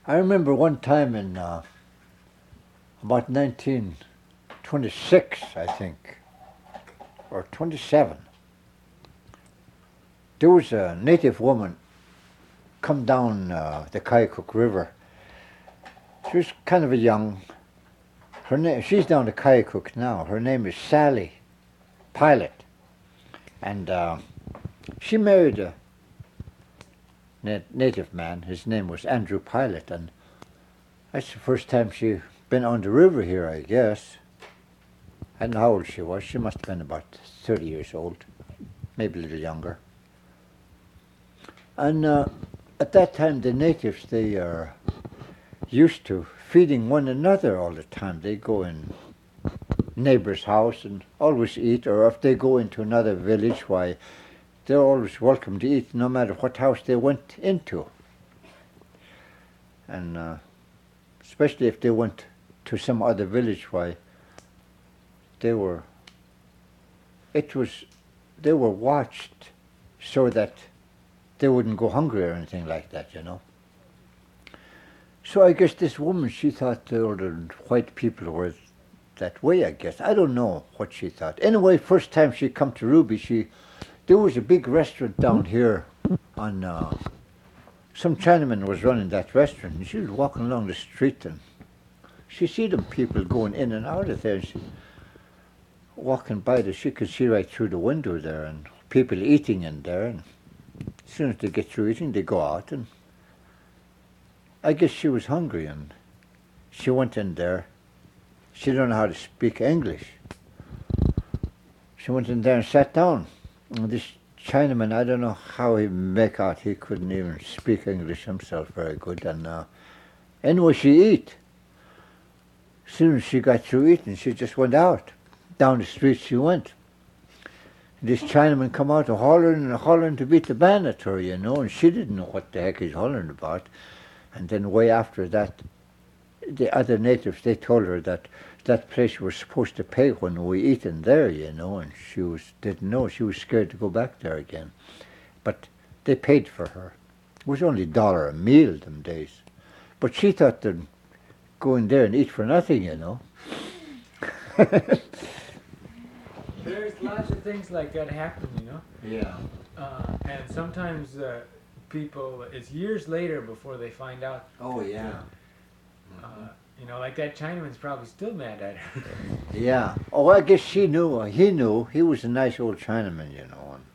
I remember one time in about 1926, I think, or 27, there was a native woman come down the Kayakuk River. She was kind of a young. She's down the Kayakuk now. Her name is Sally Pilot, and she married a native man. His name was Andrew Pilot, and that's the first time she been on the river here, I guess. I don't know how old she was. She must have been about 30 years old, maybe a little younger. And at that time, the natives, they are used to feeding one another all the time. They go in neighbor's house and always eat, or if they go into another village, why, they're always welcome to eat, no matter what house they went into. And especially if they went to some other village, why, they were watched so that they wouldn't go hungry or anything like that, you know. So I guess this woman, she thought the white people were that way, I guess. I don't know what she thought. Anyway, first time she come to Ruby, there was a big restaurant down here on, some Chinaman was running that restaurant, and she was walking along the street, and she see them people going in and out of there, and she walking by there, she could see right through the window there, and people eating in there, and as soon as they get through eating, they go out, and I guess she was hungry, and she went in there. She didn't know how to speak English. She went in there and sat down. And this Chinaman, I don't know how he make out. He couldn't even speak English himself very good. And anyway, she eat. As soon as she got through eating, she just went out. Down the street she went. This Chinaman come out hollering to beat the band at her, you know, and she didn't know what the heck he's hollering about. And then way after that, the other natives, they told her that that place was supposed to pay when we eat in there, you know, and she didn't know. She was scared to go back there again. But they paid for her. It was only $1 a meal them days. But she thought they'd go in there and eat for nothing, you know. There's lots of things like that happen, you know. Yeah. And sometimes people, it's years later before they find out. Oh, yeah. You know, like that Chinaman's probably still mad at her. Yeah. Oh, I guess she knew. He knew. He was a nice old Chinaman, you know. And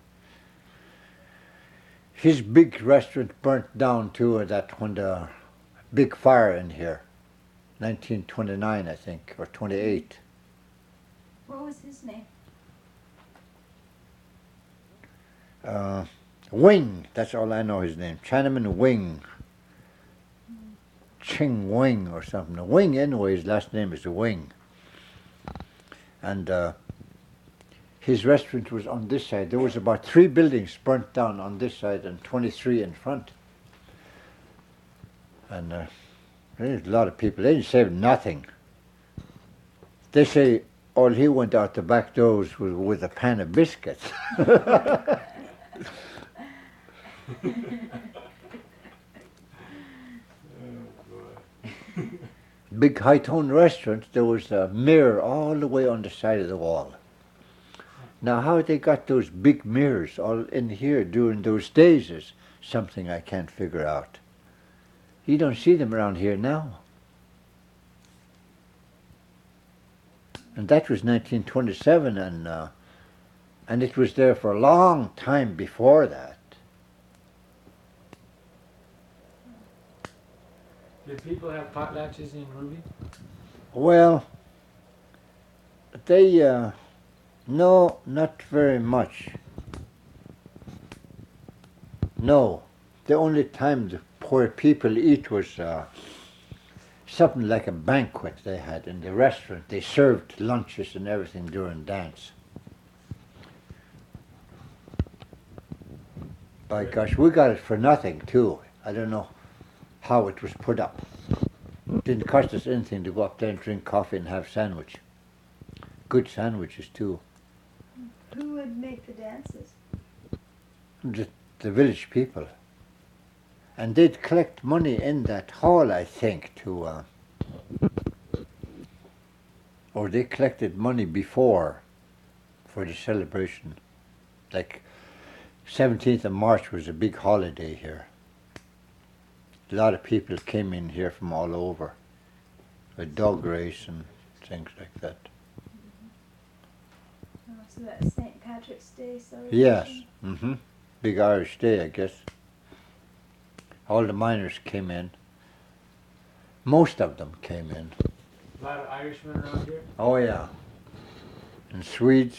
his big restaurant burnt down too that when the big fire in here, 1929, I think, or 28. What was his name? Wing. That's all I know his name. Chinaman Wing. Ching Wing or something. Wing, anyway, his last name is Wing. And his restaurant was on this side. There was about 3 buildings burnt down on this side and 23 in front. And there's a lot of people. They didn't save nothing. They say all he went out the back doors was with a pan of biscuits. Big high-tone restaurant, there was a mirror all the way on the side of the wall. Now how they got those big mirrors all in here during those days is something I can't figure out. You don't see them around here now. And that was 1927, and it was there for a long time before that. Did people have potlatches in Ruby? Well, they, no, not very much. No, the only time the poor people eat was something like a banquet they had in the restaurant. They served lunches and everything during dance. By gosh, we got it for nothing too. I don't know how it was put up. It didn't cost us anything to go up there and drink coffee and have sandwich. Good sandwiches too. Who would make the dances? Just the village people. And they'd collect money in that hall, I think, or they collected money before for the celebration. Like 17th of March was a big holiday here. A lot of people came in here from all over. A dog race and things like that. Oh, so that's St. Patrick's Day celebration? Yes. Big Irish Day, I guess. All the miners came in. Most of them came in. A lot of Irishmen around here? Oh yeah. And Swedes.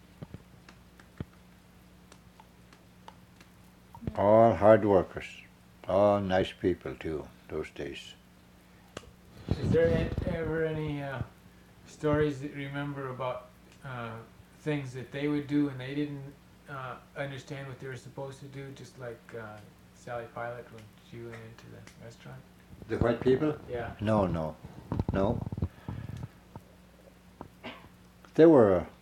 All hard workers. All nice people too, those days. Is there ever any stories that you remember about things that they would do and they didn't understand what they were supposed to do, just like Sally Pilot when she went into the restaurant? The white people? Yeah. No. There were, of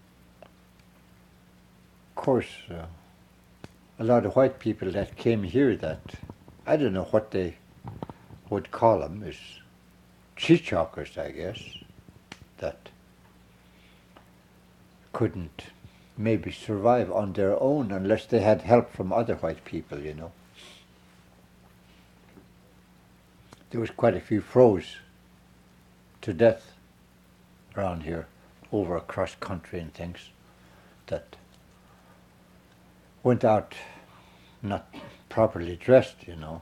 course, a lot of white people that came here that, I don't know what they would call them, is cheechakers, I guess, that couldn't maybe survive on their own unless they had help from other white people, you know. There was quite a few froze to death around here, over across country and things, that went out not properly dressed, you know.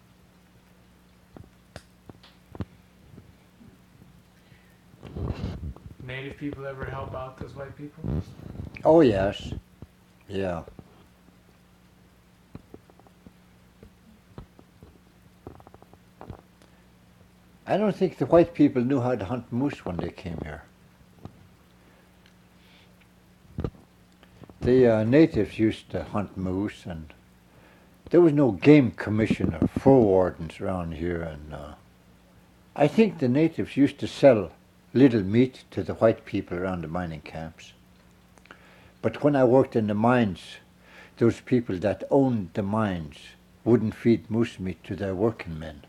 Native people ever help out those white people? Oh yes, yeah. I don't think the white people knew how to hunt moose when they came here. The natives used to hunt moose, and there was no game commission or fur wardens around here, and I think the natives used to sell little meat to the white people around the mining camps. But when I worked in the mines, those people that owned the mines wouldn't feed moose meat to their working men.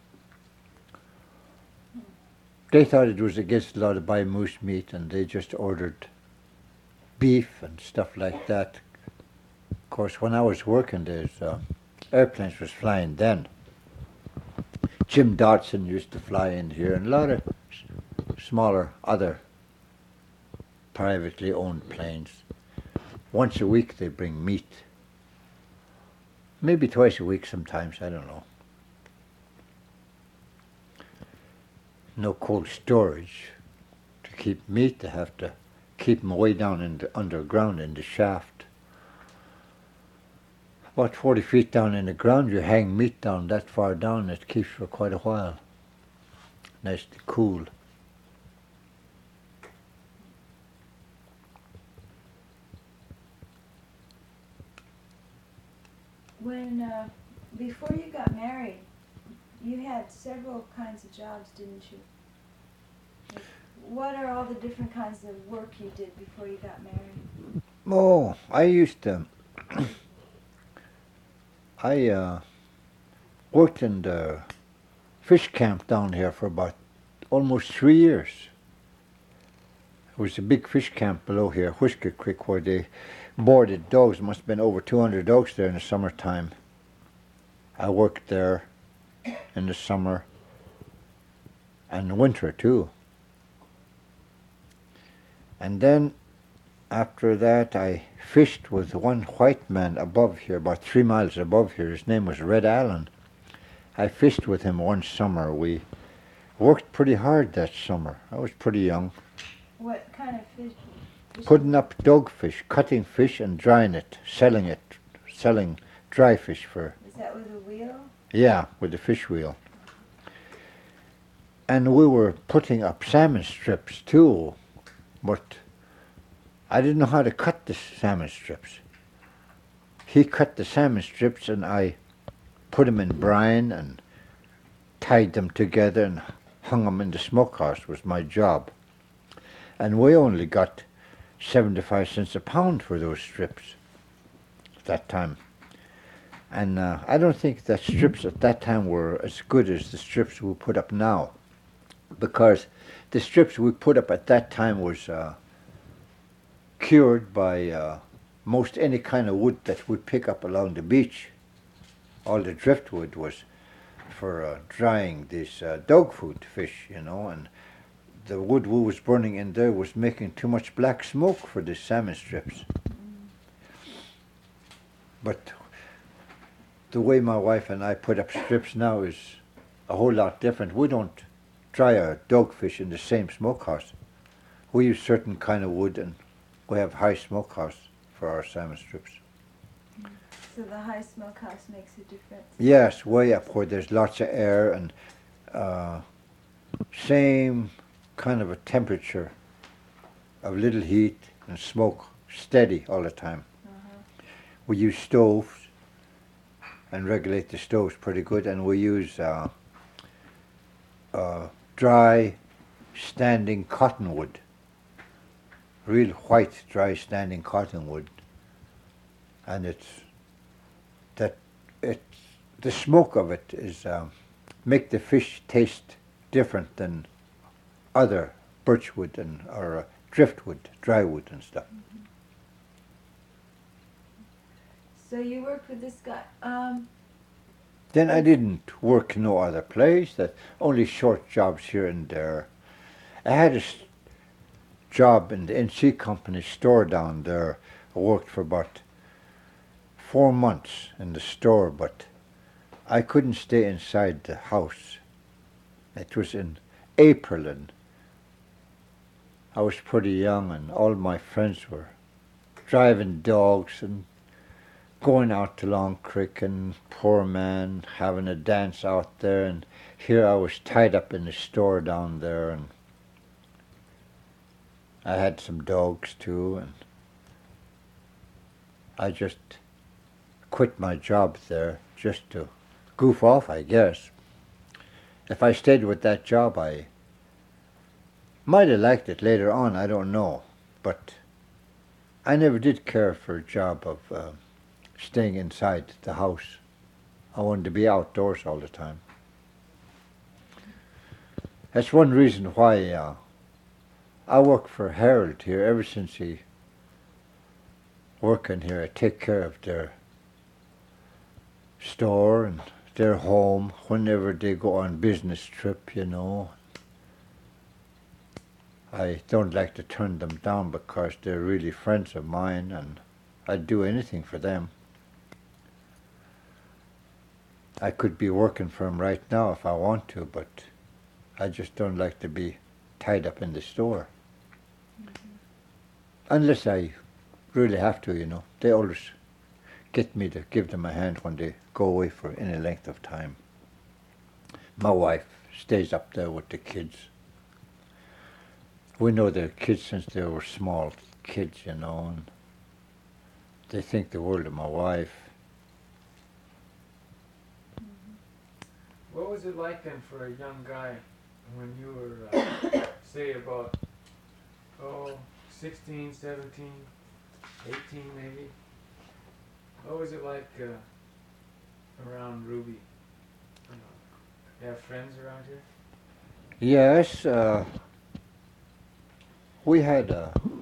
They thought it was against the law to buy moose meat, and they just ordered beef and stuff like that. Of course, when I was working, there's airplanes was flying then. Jim Dodson used to fly in here, and a lot of smaller other privately owned planes. Once a week they bring meat. Maybe twice a week sometimes, I don't know. No cold storage to keep meat. They have to keep them way down in the underground in the shaft. About 40 feet down in the ground, you hang meat down that far down, it keeps for quite a while. Nice and cool. When, before you got married, you had several kinds of jobs, didn't you? Like, what are all the different kinds of work you did before you got married? Oh, I used to, I worked in the fish camp down here for about almost 3 years. There was a big fish camp below here, Whisker Creek, where they boarded dogs. Must have been over 200 dogs there in the summertime. I worked there in the summer and the winter too. And then after that I fished with one white man above here, about 3 miles above here. His name was Red Allen. I fished with him one summer. We worked pretty hard that summer. I was pretty young. What kind of fish? Putting up dogfish, cutting fish and drying it, selling dry fish for... Is that with a wheel? Yeah, with the fish wheel. And we were putting up salmon strips too, but I didn't know how to cut the salmon strips. He cut the salmon strips and I put them in brine and tied them together and hung them in the smokehouse. Was my job. And we only got 75 cents a pound for those strips at that time. And I don't think that strips at that time were as good as the strips we put up now, because the strips we put up at that time was cured by most any kind of wood that we'd pick up along the beach. All the driftwood was for drying these dog food fish, and the wood we was burning in there was making too much black smoke for the salmon strips. But the way my wife and I put up strips now is a whole lot different. We don't dry our dogfish in the same smokehouse. We use certain kind of wood, and we have high smokehouse for our salmon strips. So the high smokehouse makes a difference? Yes, way up where there's lots of air and same kind of a temperature of little heat and smoke steady all the time. We use stoves and regulate the stoves pretty good, and we use dry standing cottonwood, real white dry standing cottonwood, and the smoke of it is make the fish taste different than other birchwood or driftwood, dry wood and stuff. So you worked with this guy. Then I didn't work no other place, that only short jobs here and there. I had a job in the NC Company store down there. I worked for about 4 months in the store, but I couldn't stay inside the house. It was in April, and I was pretty young, and all my friends were driving dogs and going out to Long Creek, and poor man having a dance out there, and here I was tied up in the store down there, and I had some dogs too, and I just quit my job there just to goof off, I guess. If I stayed with that job, I might have liked it later on, I don't know, but I never did care for a job of staying inside the house. I wanted to be outdoors all the time. That's one reason why I work for Harold here. Ever since he working here, I take care of their store and their home whenever they go on business trip, I don't like to turn them down because they're really friends of mine, and I'd do anything for them. I could be working for them right now if I want to, but I just don't like to be tied up in the store. Unless I really have to, They always get me to give them a hand when they go away for any length of time. My wife stays up there with the kids. We know their kids since they were small kids, and they think the world of my wife. What was it like then for a young guy when you were, say, about 16, 17, 18 maybe? What was it like around Ruby? You have friends around here? Yes, we had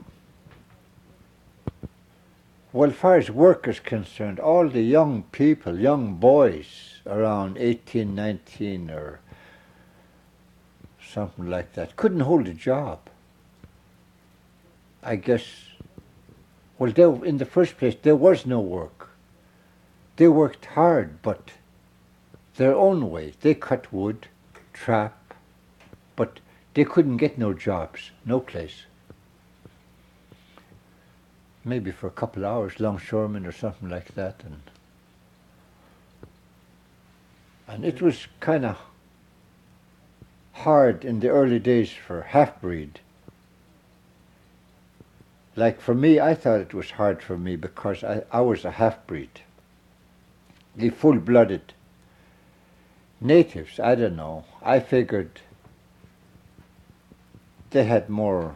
well, as far as work is concerned, all the young people, young boys around 18, 19 or something like that, couldn't hold a job. I guess, well, in the first place, there was no work. They worked hard, but their own way. They cut wood, trap, but they couldn't get no jobs, no place. Maybe for a couple of hours, longshoremen or something like that, and it was kind of hard in the early days for half-breed. Like for me, I thought it was hard for me because I was a half-breed. The full-blooded natives, I don't know, I figured they had more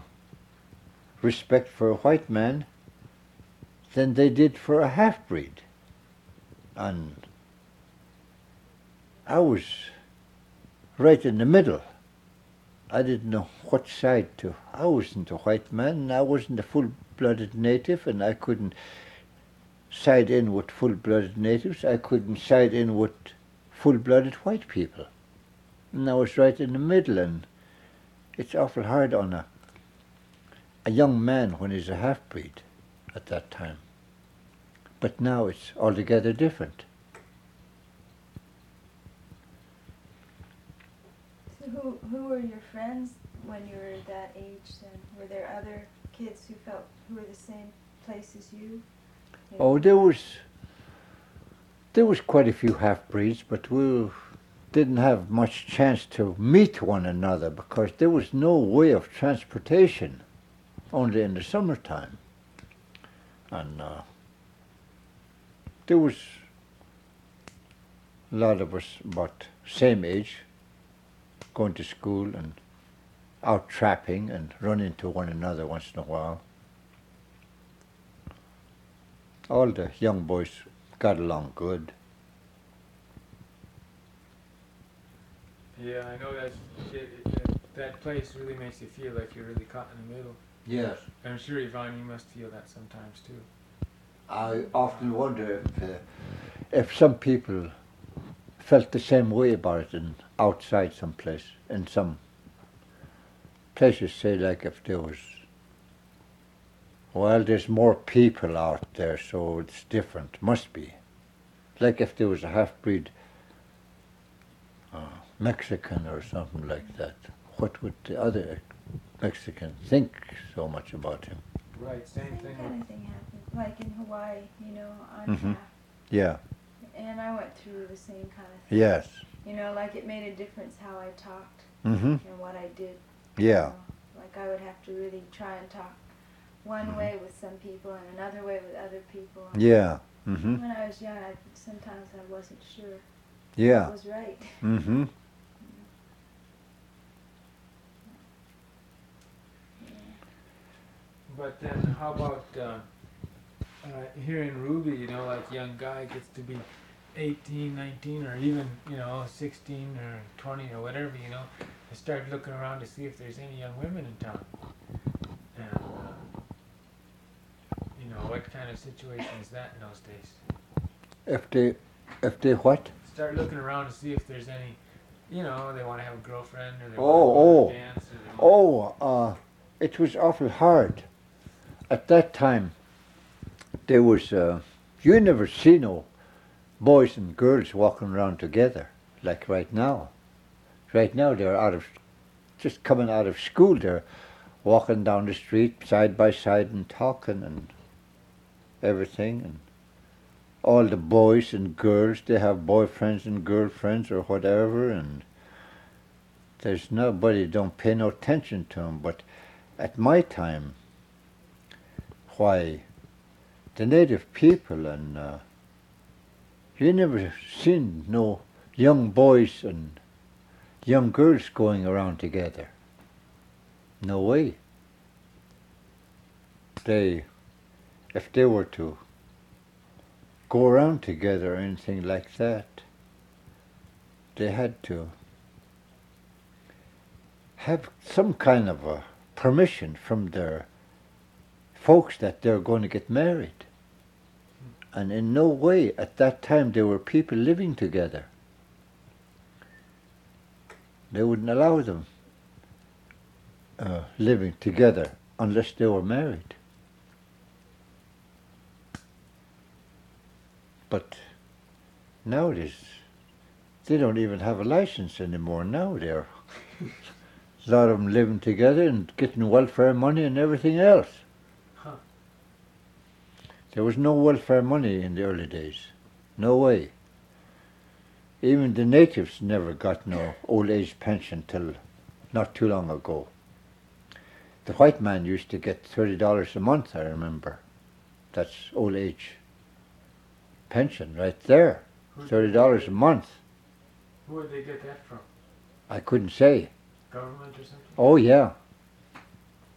respect for a white man than they did for a half-breed. And I was right in the middle. I didn't know what side to. I wasn't a white man, and I wasn't a full-blooded native, and I couldn't side in with full-blooded natives. I couldn't side in with full-blooded white people. And I was right in the middle, and it's awful hard on a young man when he's a half-breed at that time. But now it's altogether different. So who were your friends when you were that age then? Were there other kids who were the same place as you? Oh, there was quite a few half-breeds, but we didn't have much chance to meet one another because there was no way of transportation, only in the summertime. And there was a lot of us about same age, going to school and out trapping and run into one another once in a while. All the young boys got along good. Yeah, I know that place really makes you feel like you're really caught in the middle. Yes. I'm sure, Yvonne, you must feel that sometimes too. I often wonder if some people felt the same way about it in outside some place, in some places, say like if there was, well, there's more people out there, so it's different, must be. Like if there was a half-breed Mexican or something like that, what would the other Mexican think so much about him? Right, same Same thing. kind of thing happened. Like in Hawaii, I'm Mhm. half. Yeah. And I went through the same kind of thing. Yes. Like it made a difference how I talked Mm-hmm. and what I did. Yeah. Like I would have to really try and talk one way with some people and another way with other people. Yeah. Mm-hmm. When I was young, sometimes I wasn't sure Yeah. what was right. Mm-hmm. But then how about here in Ruby, like young guy gets to be 18, 19, or even, 16 or 20 or whatever, I start looking around to see if there's any young women in town. And, what kind of situation is that in those days? If they what? Start looking around to see if there's any, they want to have a girlfriend or they Oh, want to dance. Or they want it was awful hard. At that time, there was, you never see no boys and girls walking around together like right now. Right now they're just coming out of school, they're walking down the street side by side and talking and everything. And all the boys and girls, they have boyfriends and girlfriends or whatever, and there's nobody don't pay no attention to them. But at my time, why, the native people and you never seen no young boys and young girls going around together. No way. If they were to go around together or anything like that, they had to have some kind of a permission from their folks that they're going to get married. And in no way at that time there were people living together. They wouldn't allow them living together unless they were married. But nowadays, they don't even have a license anymore. Now they're a lot of them living together and getting welfare money and everything else. Huh. There was no welfare money in the early days. No way. Even the natives never got no old age pension till not too long ago. The white man used to get $30 a month, I remember. That's old age pension right there. $30 a month. Who would they get that from? I couldn't say. Government or something? Oh yeah.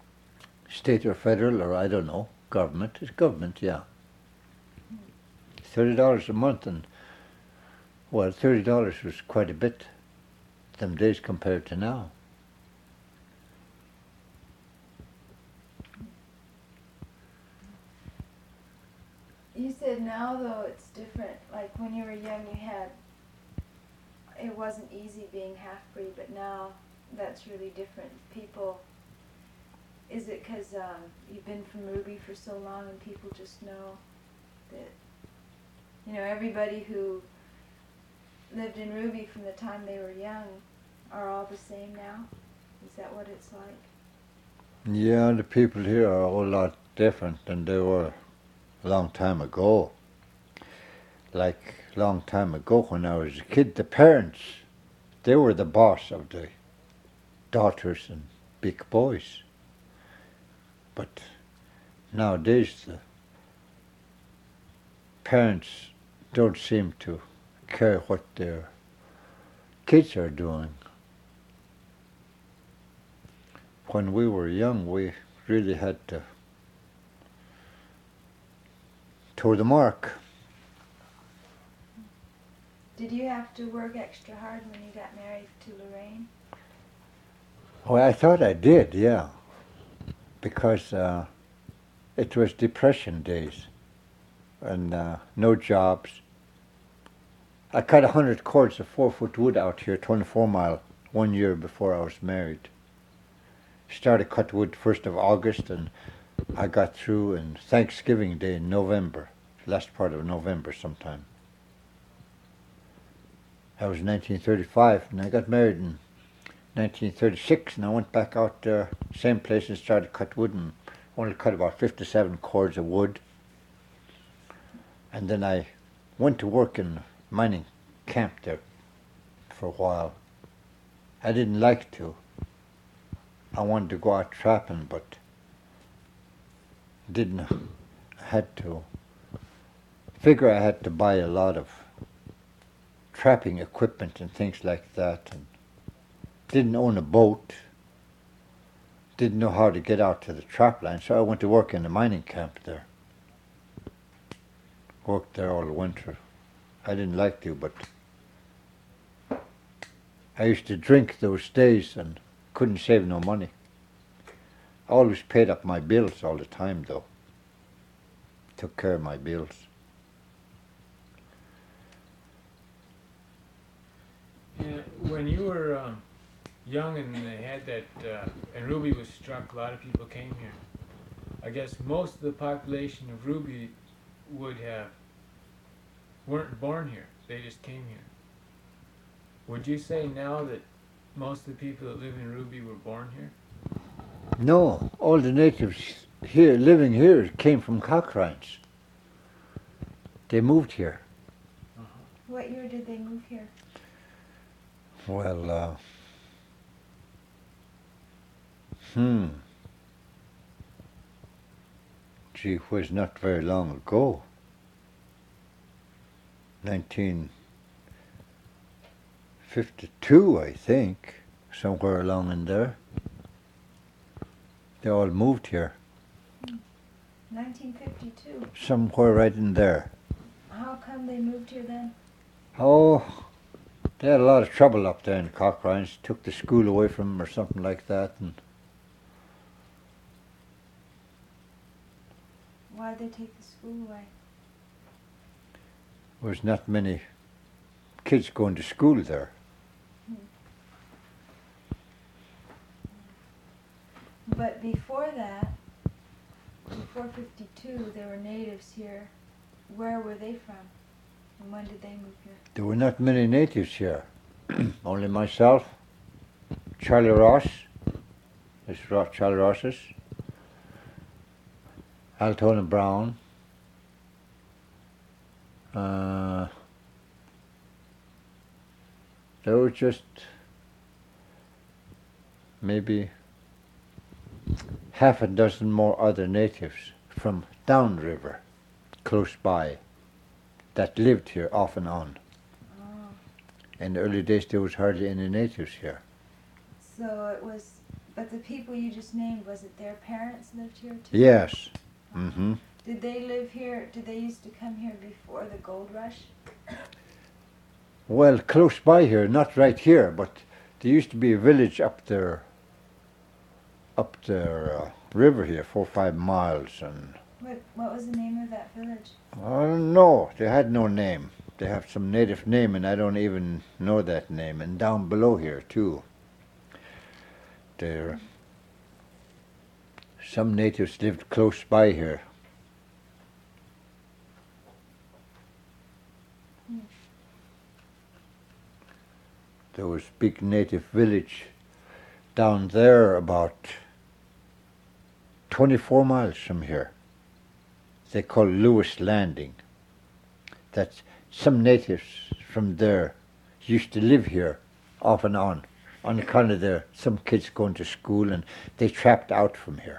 State or federal or I don't know. Government. It's government, yeah. $30 a month, and well, $30 was quite a bit them days compared to now. You said now though it's different. Like when you were young, it wasn't easy being half-breed, but now that's really different. People, is it because you've been from Ruby for so long and people just know that, everybody who lived in Ruby from the time they were young are all the same now? Is that what it's like? Yeah, the people here are a whole lot different than they were a long time ago. Like a long time ago when I was a kid, the parents, they were the boss of the daughters and big boys. But nowadays the parents don't seem to care what their kids are doing. When we were young, we really had to toe the mark. Did you have to work extra hard when you got married to Lorraine? Well, I thought I did, yeah, because it was Depression days and no jobs. I cut 100 cords of 4-foot wood out here, 24 mile, 1 year before I was married. Started cut wood 1st of August, and I got through in Thanksgiving Day in November, last part of November sometime. That was 1935, and I got married in 1936, and I went back out there, same place, and started cut wood, and only cut about 57 cords of wood. And then I went to work in a mining camp there for a while. I didn't like to. I wanted to go out trapping, but didn't. I had to figure I had to buy a lot of trapping equipment and things like that, and didn't own a boat, didn't know how to get out to the trap line, so I went to work in a mining camp there. Worked there all winter. I didn't like to, but I used to drink those days and couldn't save no money. I always paid up my bills all the time though. Took care of my bills. Yeah, when you were young and they had that, and Ruby was struck, a lot of people came here. I guess most of the population of Ruby weren't born here. They just came here. Would you say now that most of the people that live in Ruby were born here? No, all the natives here, living here, came from Cochrines. They moved here. What year did they move here? Well, gee whiz, not very long ago. 1952, I think, somewhere along in there. They all moved here. 1952. Somewhere right in there. How come they moved here then? Oh, they had a lot of trouble up there in Cochrines. Took the school away from them or something like that. And Why'd they take the school away? there was not many kids going to school there. But before that, before 52, there were natives here. Where were they from? And when did they move here? There were not many natives here. Only myself, Charlie Ross, Charlie Ross's, Altona Brown, there were just maybe half a dozen more other natives from downriver, close by, that lived here off and on. Oh. In the early days there was hardly any natives here. So it was, but the people you just named, was it their parents lived here too? Yes. Mm-hmm. Did they live here? Did they used to come here before the gold rush? Well, close by here, not right here, but there used to be a village up the river here, 4 or 5 miles, and What was the name of that village? no, they had no name. They have some native name, and I don't even know that name. And down below here too, there some natives lived close by here. There was big native village down there about 24 miles from here. They call Lewis Landing. That's some natives from there used to live here off and on account of their some kids going to school, and they trapped out from here.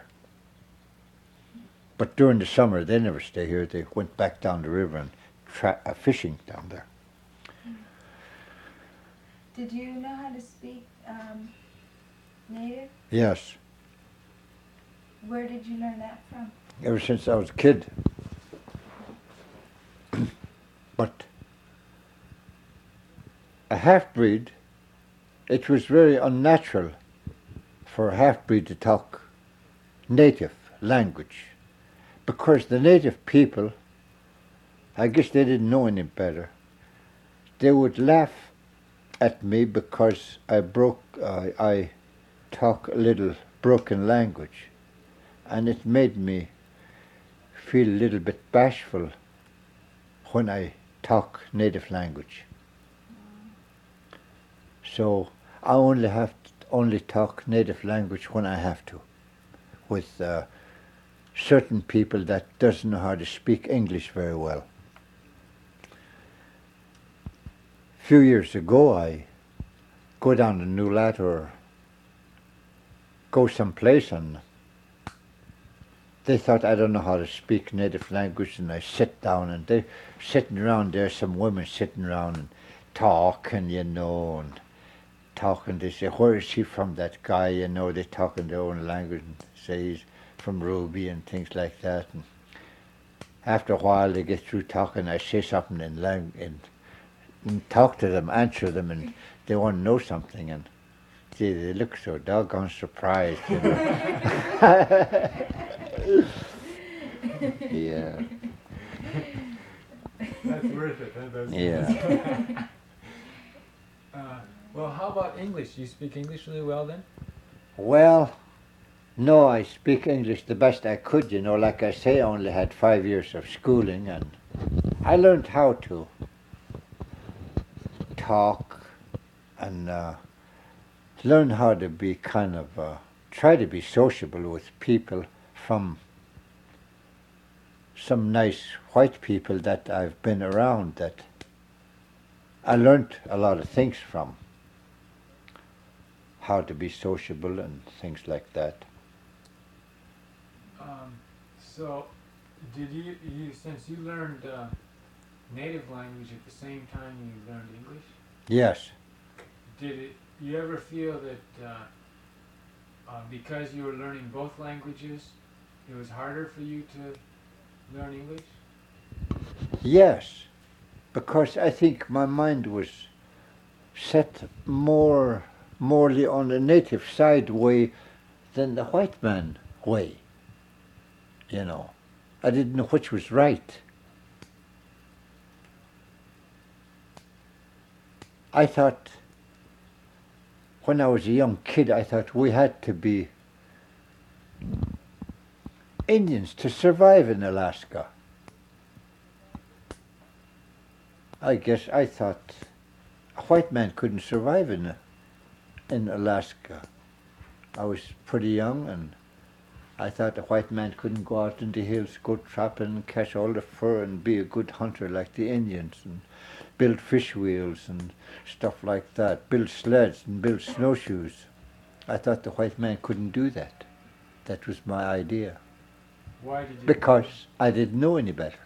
But during the summer they never stay here. They went back down the river and fishing down there. Did you know how to speak native? Yes, Where did you learn that from? ever since I was a kid. But a half-breed, it was very unnatural for a half-breed to talk native language, because the native people, I guess they didn't know any better. They would laugh at me because I talk a little broken language, and it made me feel a little bit bashful when I talk native language. So I only talk native language when I have to, with certain people that doesn't know how to speak English very well. A few years ago, I go down to Nulat or go someplace, and they thought I don't know how to speak native language, and I sit down, and they're sitting around there, some women sitting around and talking, and talking. They say, where is he from, that guy, they talk in their own language, and say he's from Ruby and things like that. And after a while they get through talking, I say something in language, and talk to them, answer them, and they want to know something, and gee, they look so doggone surprised. Yeah. That's worth it. Yeah. Well, how about English? You speak English really well then? Well, no, I speak English the best I could, Like I say, I only had 5 years of schooling, and I learned how to talk and learn how to be try to be sociable with people from some nice white people that I've been around, that I learned a lot of things from. How to be sociable and things like that. So, did you since you learned native language at the same time you learned English? Yes. Did you ever feel that because you were learning both languages, it was harder for you to learn English? Yes, because I think my mind was set morely on the native side way than the white man way. I didn't know which was right. I thought, when I was a young kid, I thought we had to be Indians to survive in Alaska. I guess I thought a white man couldn't survive in Alaska. I was pretty young, and I thought a white man couldn't go out in the hills, go trapping and catch all the fur and be a good hunter like the Indians, and build fish wheels and stuff like that, build sleds and build snowshoes. I thought the white man couldn't do that. That was my idea. Why did you? Because I didn't know any better.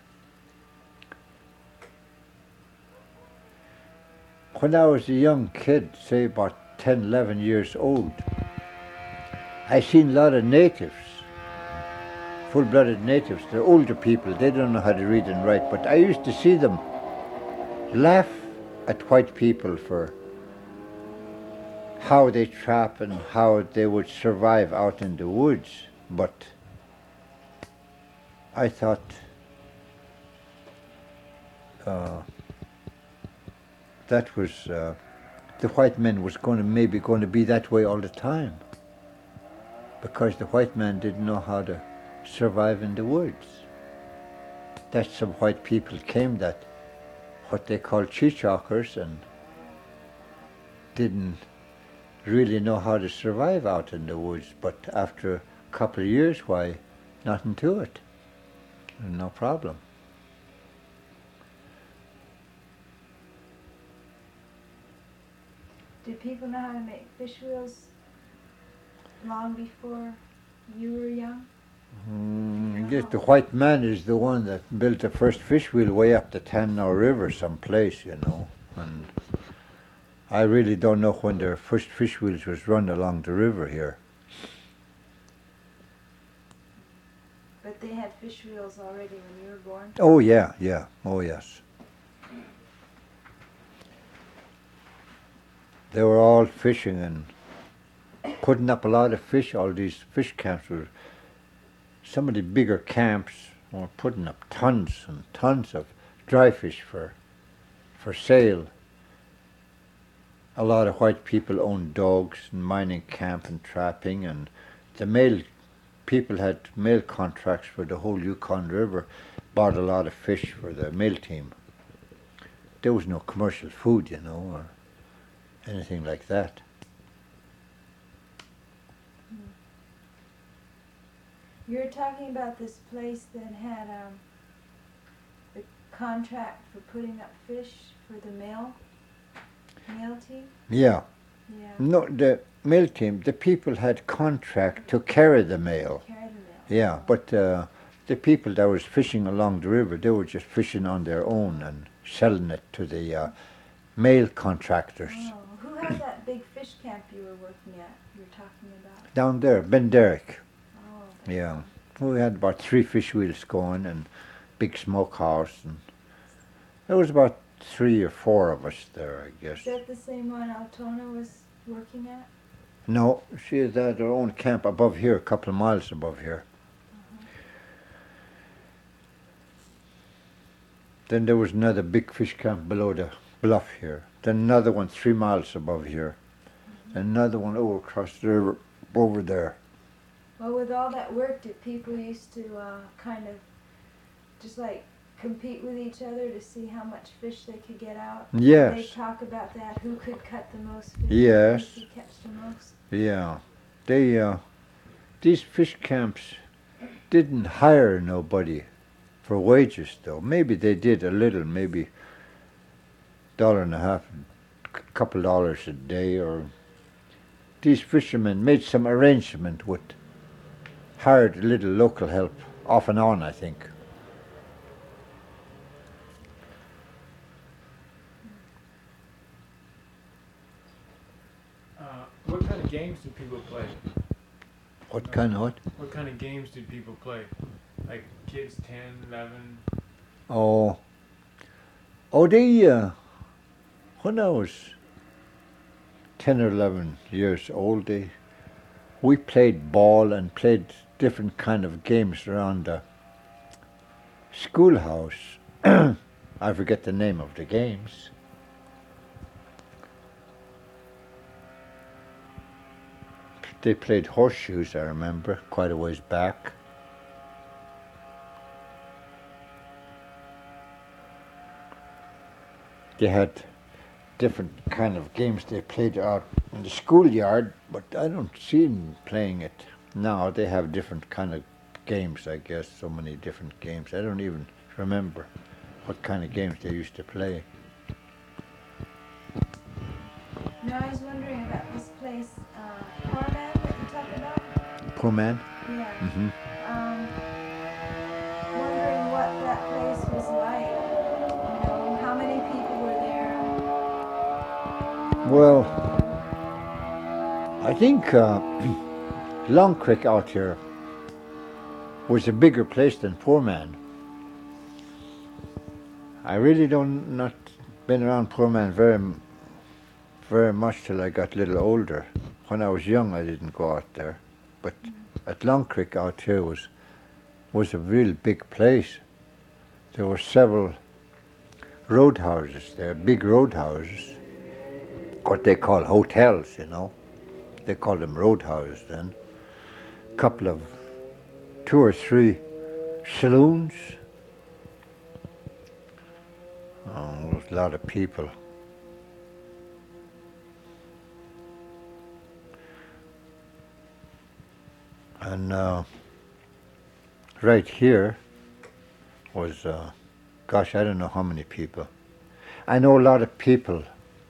When I was a young kid, say about 10, 11 years old, I seen a lot of natives full-blooded natives, the older people, they don't know how to read and write, but I used to see them laugh at white people for how they trap and how they would survive out in the woods. But I thought that was the white men was maybe going to be that way all the time, because the white man didn't know how to survive in the woods. That some white people came, that what they call cheechakers, and didn't really know how to survive out in the woods. But after a couple of years, why, nothing to it, no problem. Did people know how to make fish wheels long before you were young? Yes, the white man is the one that built the first fish wheel way up the Tannow River someplace, you know. And I really don't know when their first fish wheels was run along the river here. But they had fish wheels already when you were born? Oh yeah, yeah, oh yes. They were all fishing and putting up a lot of fish. All these fish camps were, some of the bigger camps were putting up tons and tons of dry fish for sale. A lot of white people owned dogs and mining camp and trapping, and the male people had mail contracts for the whole Yukon River, bought a lot of fish for the mail team. There was no commercial food, you know, or anything like that. You're talking about this place that had the contract for putting up fish for the mail team? Yeah. Yeah. No, the mail team, the people had contract to carry the mail. Carry the mail. Yeah, but the people that was fishing along the river, they were just fishing on their own and selling it to the mail contractors. Oh, who had that big fish camp you were working at, you were talking about? Down there, Ben Derrick. Oh. Yeah. We had about 3 fish wheels going and big smokehouse, and there was about 3 or 4 of us there, I guess. Is that the same one Altona was working at? No, she had her own camp above here, a couple of miles above here. Then there was another big fish camp below the bluff here. Then another one 3 miles above here. Another one over across the river, over there. Well, with all that work, did people used to kind of just like compete with each other to see how much fish they could get out? Yes. They talk about that, who could cut the most fish, Yes. who could catch the most. Yeah. They, these fish camps didn't hire nobody for wages, though. Maybe they did a little, maybe $1.50, a couple dollars a day, or these fishermen made some arrangement with, hired a little local help, off and on, I think. What kind of games do people play? What kind of what? What kind of games did people play? Like kids 10, 11? Oh, when I was 10 or 11 years old, we played ball and played different kind of games around the schoolhouse. I forget the name of the games. They played horseshoes, I remember, quite a ways back. They had different kind of games they played out in the schoolyard, but I don't see them playing it now. They have different kind of games, I guess, so many different games. I don't even remember what kind of games they used to play. No, I was wondering about this place, Corman, that you talked about? Poor man? Yeah. Mm-hmm. Wondering what that place was like. You know, how many people were there? Well, I think Long Creek out here was a bigger place than Poor Man. I really don't not been around Poor Man very much till I got a little older. When I was young, I didn't go out there, but at Long Creek out here was a real big place. There were several roadhouses there, big roadhouses, what they call hotels, you know. They called them roadhouses then. Couple of 2 or 3 saloons. Oh, there was a lot of people. And right here was, gosh, I don't know how many people. I know a lot of people.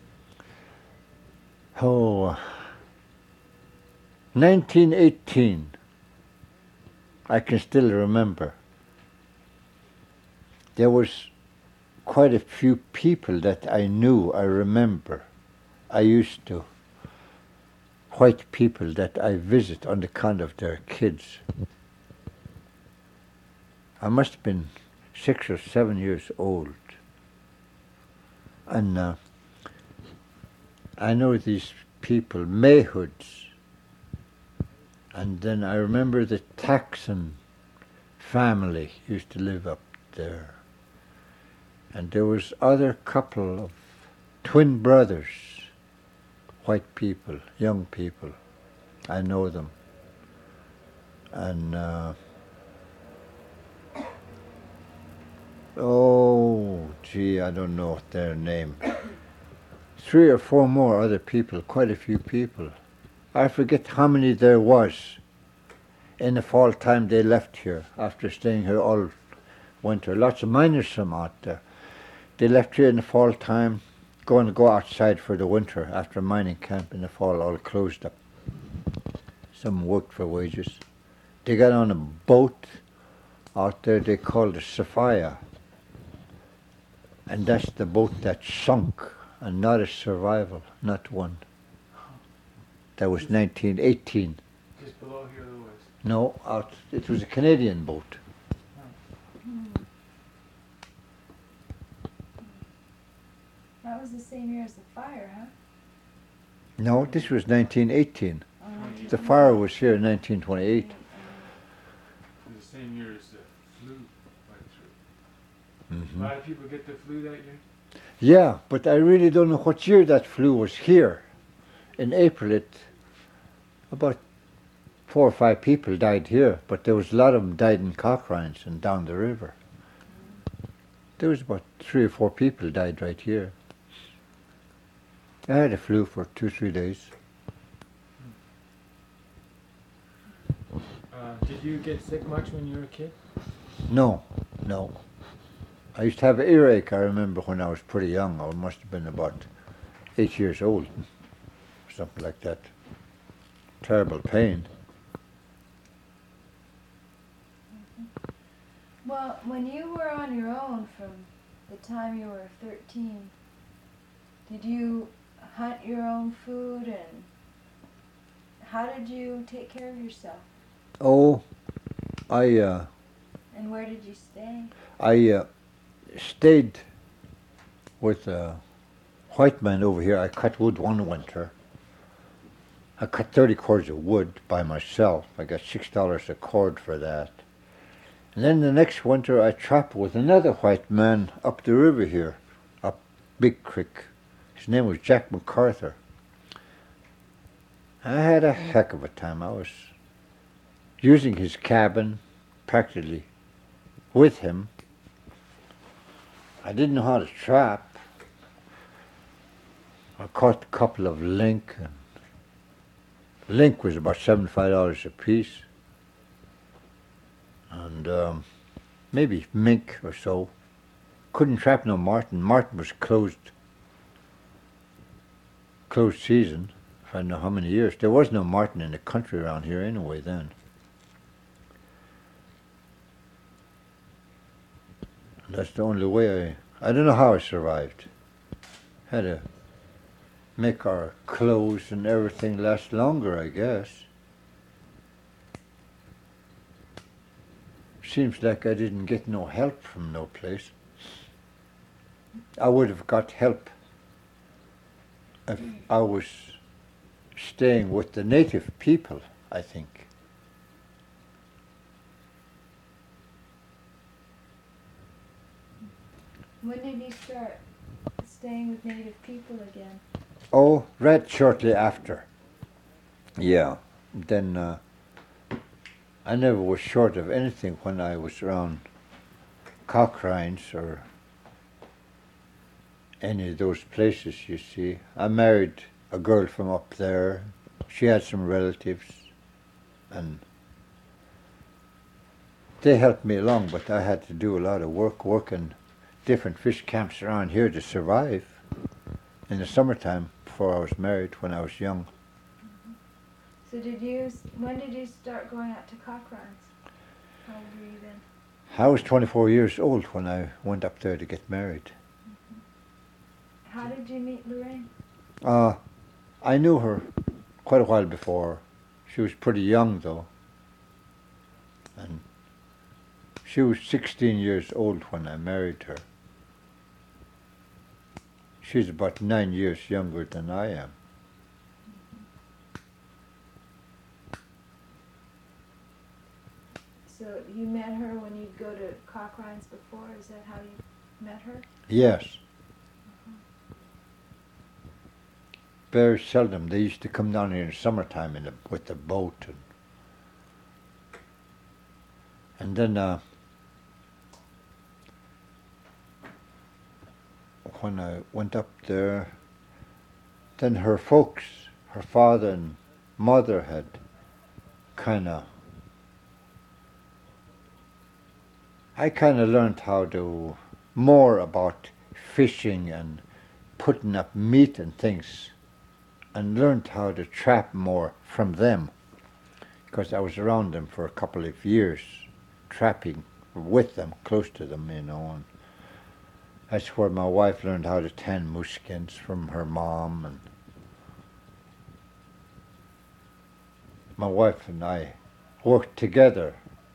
Oh, 1918, I can still remember. There was quite a few people that I knew, I remember. I used to. White people that I visit on account of their kids. I must have been 6 or 7 years old. And I know these people, Mayhoods. And then I remember the Taxon family used to live up there. And there was other couple of twin brothers, white people, young people. I know them. And oh, gee, I don't know their name. 3 or 4 more other people, quite a few people. I forget how many there was. In the fall time they left here after staying here all winter. Lots of miners from out there. They left here in the fall time, going to go outside for the winter after mining camp in the fall all closed up. Some worked for wages. They got on a boat out there they called the Sophia. And that's the boat that sunk and not a survival, not one. That was 1918. Just below here, Lewis. No, it was a Canadian boat. That was the same year as the fire, huh? No, this was 1918. The fire was here in 1928. The same year as the flu went through. Mm-hmm. A lot of people get the flu that year? Yeah, but I really don't know what year that flu was here. In April, about 4 or 5 people died here, but there was a lot of them died in Cochrines and down the river. There was about 3 or 4 people died right here. I had a flu for 2 or 3 days. Did you get sick much when you were a kid? No. I used to have an earache, I remember, when I was pretty young. I must have been about 8 years old, something like that. Terrible pain. Well, when you were on your own from the time you were 13, did you hunt your own food, and how did you take care of yourself? Oh, And where did you stay? I stayed with a white man over here. I cut wood one winter. I cut 30 cords of wood by myself. I got $6 a cord for that. And then the next winter I trapped with another white man up the river here, up Big Creek. His name was Jack MacArthur. I had a heck of a time. I was using his cabin practically with him. I didn't know how to trap. I caught a couple of link. And link was about $75 a piece. And maybe mink or so. Couldn't trap no marten. Marten was closed season for I don't know how many years. There was no marten in the country around here anyway then. And that's the only way I don't know how I survived. Had to make our clothes and everything last longer, I guess. seems like I didn't get no help from no place. I would have got help if I was staying with the native people, I think. When did you start staying with native people again? Oh, right shortly after. Yeah. Then I never was short of anything when I was around Cochrines or any of those places, you see. I married a girl from up there. She had some relatives, and they helped me along, but I had to do a lot of work in different fish camps around here to survive in the summertime before I was married when I was young. So when did you start going out to Cochrane's? How old were you then? I was 24 years old when I went up there to get married. How did you meet Lorraine? I knew her quite a while before. She was pretty young though. And she was 16 years old when I married her. She's about 9 years younger than I am. So you met her when you'd go to Cochrane's before? Is that how you met her? Yes. Very seldom. They used to come down here in the summertime with the boat. And then when I went up there, then her folks, her father and mother had I kind of learned more about fishing and putting up meat and things, and learned how to trap more from them, because I was around them for a couple of years, trapping with them, close to them, and that's where my wife learned how to tan moose skins from her mom, and my wife and I worked together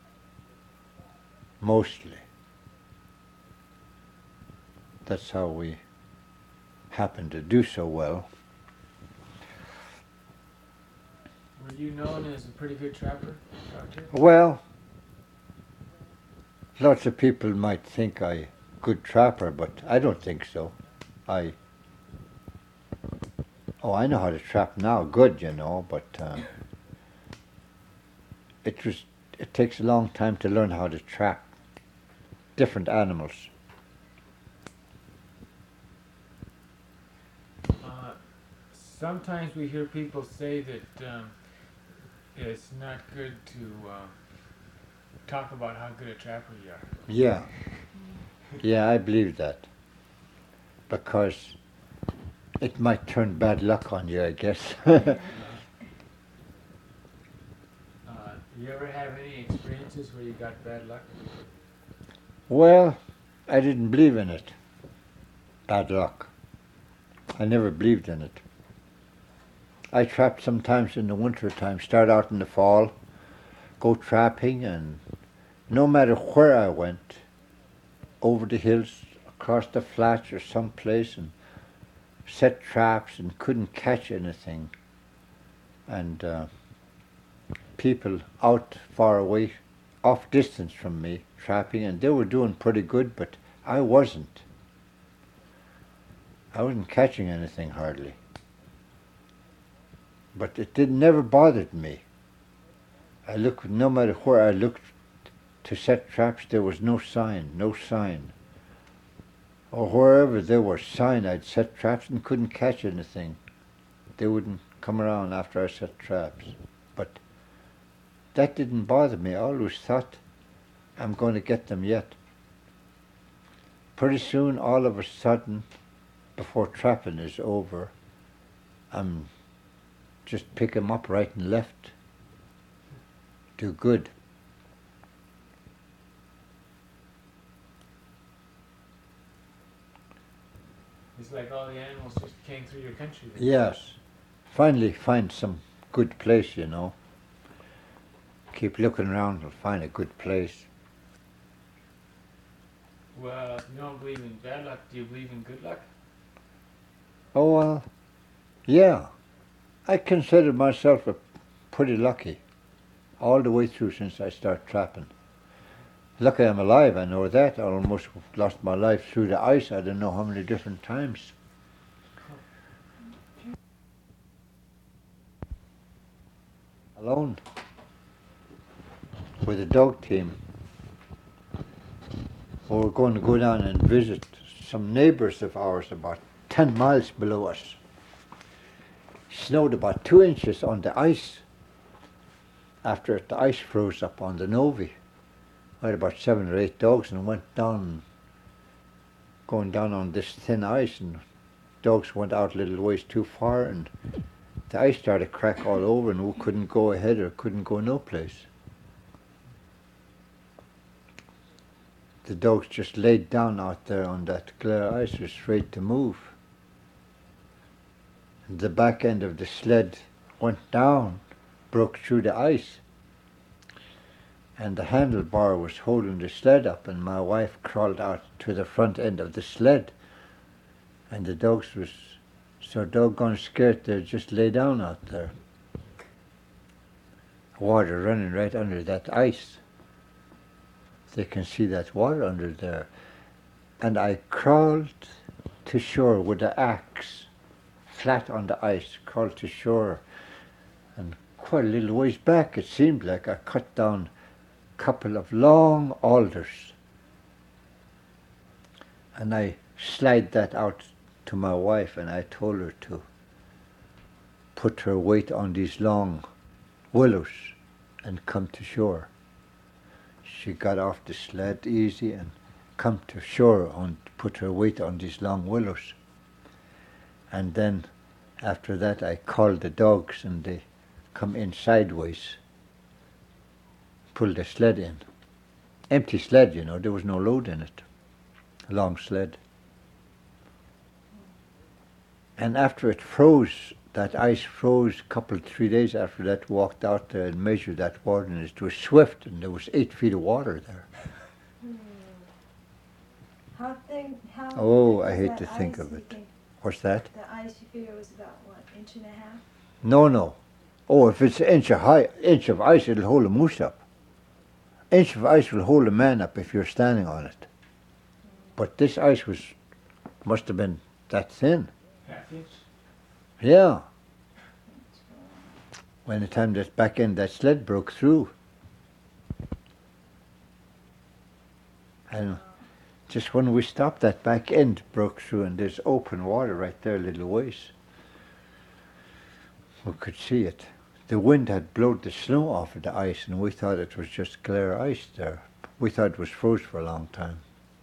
mostly. That's how we happened to do so well. Were you known as a pretty good trapper out here? Well, lots of people might think I good trapper, but I don't think so. I know how to trap now, good, but it takes a long time to learn how to trap different animals. Sometimes we hear people say that it's not good to talk about how good a trapper you are. Yeah. Yeah, I believe that. Because it might turn bad luck on you, I guess. You ever have any experiences where you got bad luck? Well, I didn't believe in it. Bad luck. I never believed in it. I trapped sometimes in the winter time, start out in the fall, go trapping, and no matter where I went, over the hills, across the flats or someplace, and set traps and couldn't catch anything. And people out far away, off distance from me, trapping, and they were doing pretty good, but I wasn't. I wasn't catching anything hardly. But it never bothered me. No matter where I looked to set traps, there was no sign. Or wherever there was sign, I'd set traps and couldn't catch anything. They wouldn't come around after I set traps. But that didn't bother me. I always thought, I'm going to get them yet. Pretty soon, all of a sudden, before trapping is over, I'm just pick them up right and left. Do good. It's like all the animals just came through your country. Yes. Finally find some good place, Keep looking around and find a good place. Well, you don't believe in bad luck. Do you believe in good luck? Oh, yeah. I consider myself pretty lucky all the way through since I started trapping. Lucky I'm alive, I know that. I almost lost my life through the ice, I don't know how many different times. Alone with a dog team. We were going to go down and visit some neighbours of ours about 10 miles below us. Snowed about 2 inches on the ice after the ice froze up on the Novi. I had about 7 or 8 dogs and went down, going down on this thin ice, and dogs went out a little ways too far and the ice started to crack all over and we couldn't go ahead or couldn't go no place. The dogs just laid down out there on that clear ice, afraid to move. And the back end of the sled went down, broke through the ice. And the handlebar was holding the sled up, and my wife crawled out to the front end of the sled. And the dogs was so doggone scared they just lay down out there. Water running right under that ice. They can see that water under there. And I crawled to shore with the axe, flat on the ice, crawled to shore. And quite a little ways back, it seemed like I cut down a couple of long alders. And I slid that out to my wife and I told her to put her weight on these long willows and come to shore. She got off the sled easy and come to shore and put her weight on these long willows. And then after that I called the dogs and they come in sideways, pulled the sled in. Empty sled, you know, there was no load in it. A long sled. And after it froze, that ice froze a couple, 3 days after that, walked out there and measured that water, and it was swift, and there was 8 feet of water there. How thick? Oh, I hate to think of it. What's that? The ice you figure was about, what, inch and a half? No. Oh, if it's an inch of ice, it'll hold a moose up. Inch of ice will hold a man up if you're standing on it. But this ice must have been that thin. Half inch? Yeah. When the time that back end that sled broke through. And just when we stopped, that back end broke through and there's open water right there a little ways. We could see it. The wind had blown the snow off of the ice and we thought it was just clear ice there. We thought it was froze for a long time.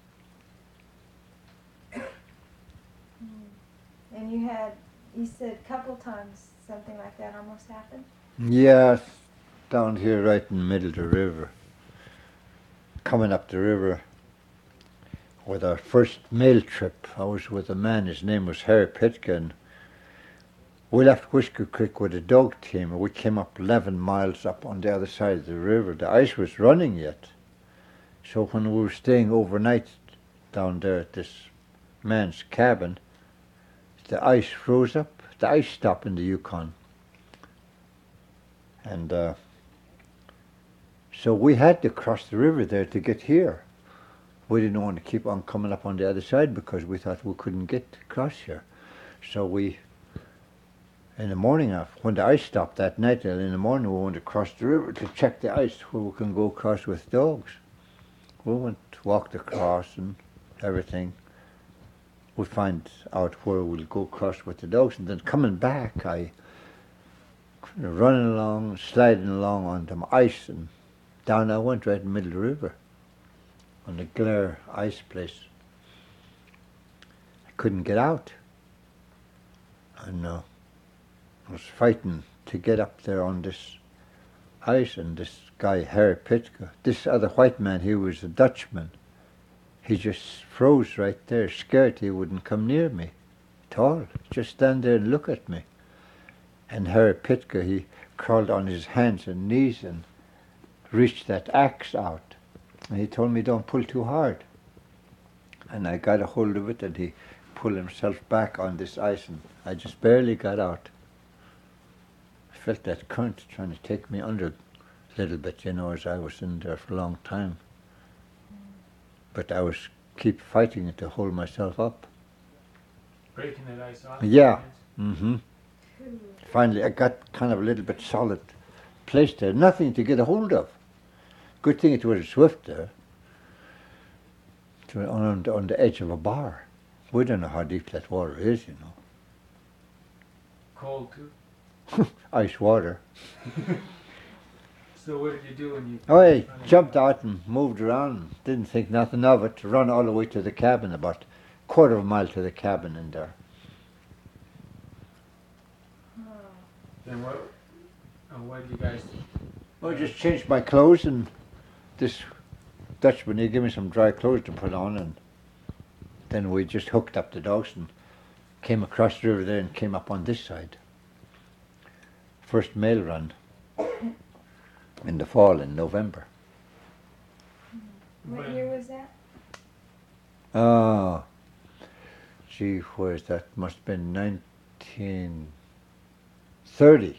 And you said a couple times something like that almost happened? Yeah, down here right in the middle of the river. Coming up the river with our first mail trip. I was with a man, his name was Harry Pitkin. We left Whisker Creek with a dog team and we came up 11 miles up on the other side of the river. The ice was running yet. So when we were staying overnight down there at this man's cabin, the ice froze up. The ice stopped in the Yukon. And so we had to cross the river there to get here. We didn't want to keep on coming up on the other side because we thought we couldn't get across here. So in the morning, when the ice stopped that night, in the morning we wanted to cross the river to check the ice where we can go across with dogs. We walked across and everything. We find out where we'll go across with the dogs, and then coming back, I running along, sliding along on the ice, and down I went right in the middle of the river on the Glare ice place. I couldn't get out. And I was fighting to get up there on this ice, and this guy, Harry Pitker, this other white man, he was a Dutchman. He just froze right there, scared he wouldn't come near me at all. Just stand there and look at me. And Harry Pitker, he crawled on his hands and knees and reached that axe out. And he told me, don't pull too hard. and I got a hold of it, and he pulled himself back on this ice, and I just barely got out. I felt that current trying to take me under a little bit, as I was in there for a long time. But I was keep fighting it to hold myself up. Breaking that ice off. Yeah. Mm-hmm. Finally, I got kind of a little bit solid place there, nothing to get a hold of. Good thing it was a swift there, on the edge of a bar. We don't know how deep that water is, Cold too. Ice water. So what did you do when you? I jumped out and moved around, didn't think nothing of it, run all the way to the cabin, about a quarter of a mile to the cabin in there. Then what did you guys? I just changed my clothes, and this Dutchman, he gave me some dry clothes to put on, and then we just hooked up the dogs and came across the river there and came up on this side. First mail run in the fall, in November. What year was that? Ah, gee whiz, that must have been 1930,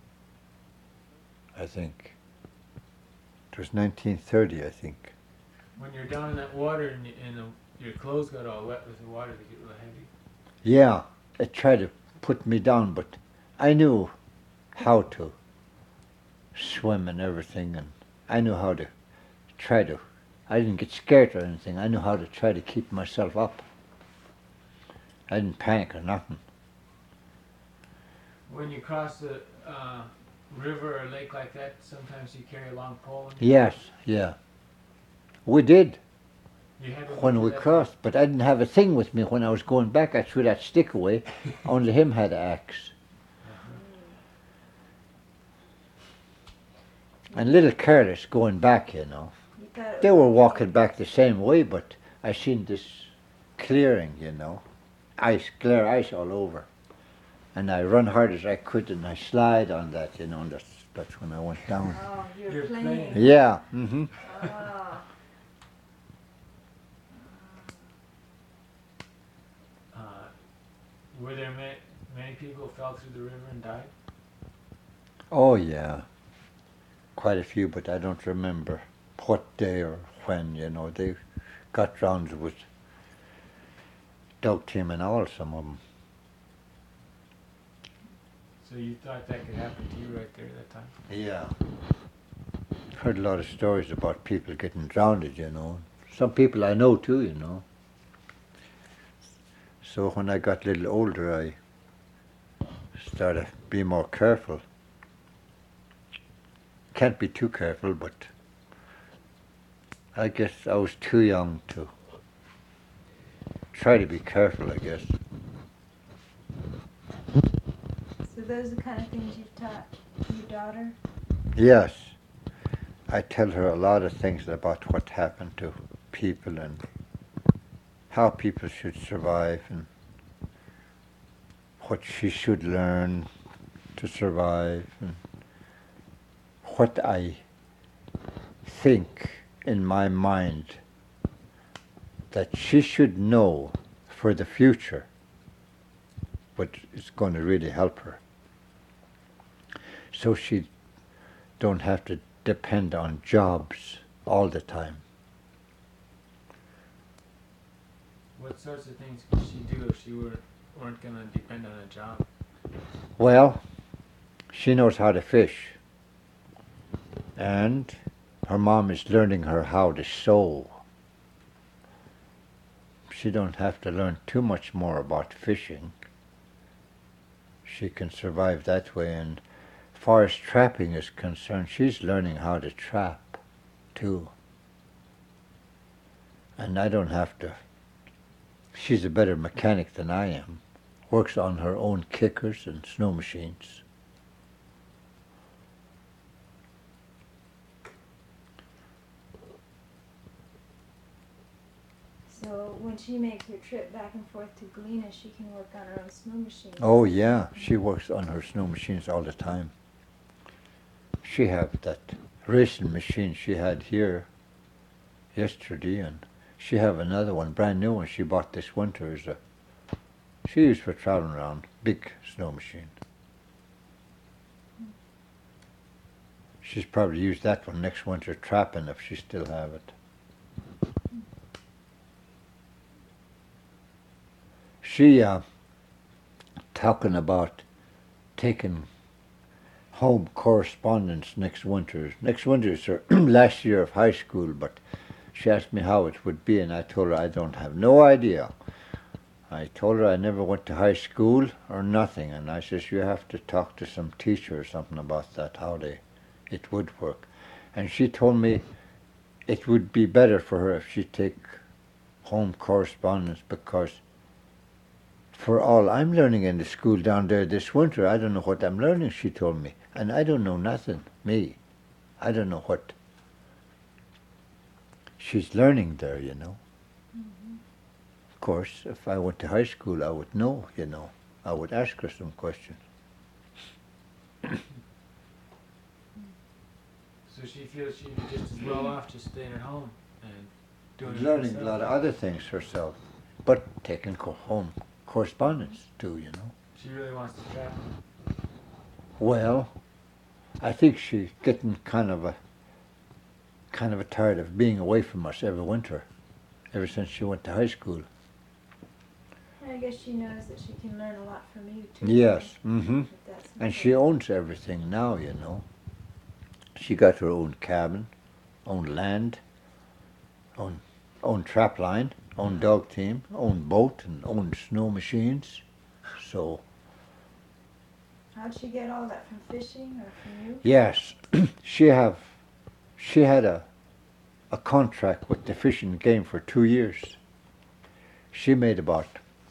I think. It was 1930, I think. When you're down in that water and your clothes got all wet with the water, they get real heavy. Yeah, it tried to put me down, but I knew how to swim and everything, and I knew how to I didn't get scared or anything. I knew how to try to keep myself up. I didn't panic or nothing. When you cross the river or lake like that, sometimes you carry a long pole. Yes, yeah. We did You had one when for we that? crossed, but I didn't have a thing with me when I was going back. I threw that stick away. Only him had an axe. And a little careless going back, You thought it They was were okay. walking back the same way, but I seen this clearing, ice, clear ice all over. And I run hard as I could, and I slide on that, and that's when I went down. Oh, you're You're playing. playing. Yeah, mm-hmm. Ah. Were there many people who fell through the river and died? Oh, yeah. Quite a few, but I don't remember what day or when, They got drowned with dog team and all, some of them. So you thought that could happen to you right there at that time? Yeah. Heard a lot of stories about people getting drowned, Some people I know too, So when I got a little older, I started being more careful. Can't be too careful, but I guess I was too young to try to be careful, I guess. So those are the kind of things you've taught your daughter? Yes. I tell her a lot of things about what happened to people and how people should survive and what she should learn to survive and what I think in my mind that she should know for the future what is going to really help her. So she don't have to depend on jobs all the time. What sorts of things could she do if she weren't going to depend on a job? Well, she knows how to fish. And her mom is learning her how to sew. She don't have to learn too much more about fishing. She can survive that way. And as far as trapping is concerned, she's learning how to trap too. And I don't have to. She's a better mechanic than I am. Works on her own kickers and snow machines. So when she makes her trip back and forth to Galena, she can work on her own snow machine. Oh yeah, she works on her snow machines all the time. She have that racing machine she had here yesterday, and She have another one, brand new one. She bought this winter. She used for traveling around, big snow machine. She's probably used that one next winter trapping if she still have it. She talking about taking home correspondence next winter. Next winter is her last year of high school, but she asked me how it would be, and I told her I don't have no idea. I told her I never went to high school or nothing, and I says you have to talk to some teacher or something about that, how it would work. And she told me it would be better for her if she take home correspondence, because for all I'm learning in the school down there this winter, I don't know what I'm learning, she told me. And I don't know nothing, me. I don't know what she's learning there, you know. Of course, if I went to high school, I would know, you know. I would ask her some questions. So she feels she'd be just as well off just staying at home and doing it Learning a herself. lot of other things herself, but taking home correspondence too, you know. She really wants to travel. Well, I think she's getting kind of a tired of being away from us every winter, ever since she went to high school. I guess she knows that she can learn a lot from you too. Yes, If that's and she owns everything now, you know. She got her own cabin, own land, own trap line, own dog team, own boat, and own snow machines. So How'd she get all that, from fishing or from you? yes, she had a contract with the Fish and Game for 2 years. She made about